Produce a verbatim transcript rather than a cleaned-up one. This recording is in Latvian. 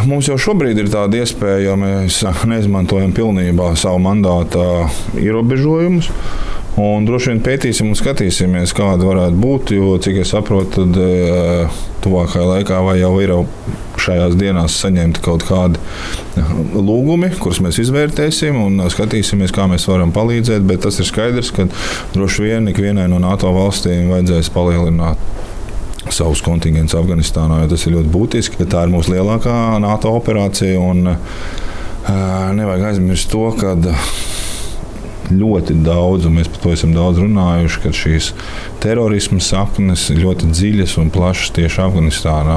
Mums jau šobrīd ir tāda iespēja, jo mēs neizmantojam pilnībā savu mandāta ierobežojumus. Un droši vien pētīsim un skatīsimies, kāda varētu būt, jo, cik es saprotu, tad tuvākajā laikā vai jau ir šajās dienās saņemti kaut kādi lūgumi, kurus mēs izvērtēsim un skatīsimies, kā mēs varam palīdzēt, bet tas ir skaidrs, ka droši vien ikvienai no NATO valstīm vajadzēs palielināt savus kontingentus Afganistānā, jo tas ir ļoti būtiski. Tā ir mūsu lielākā NATO operācija un nevajag aizmirst to, ka ļoti daudz, un mēs par to esam daudz runājuši, ka šīs terorisma saknes ir ļoti dziļas un plašas tieši Afganistānā.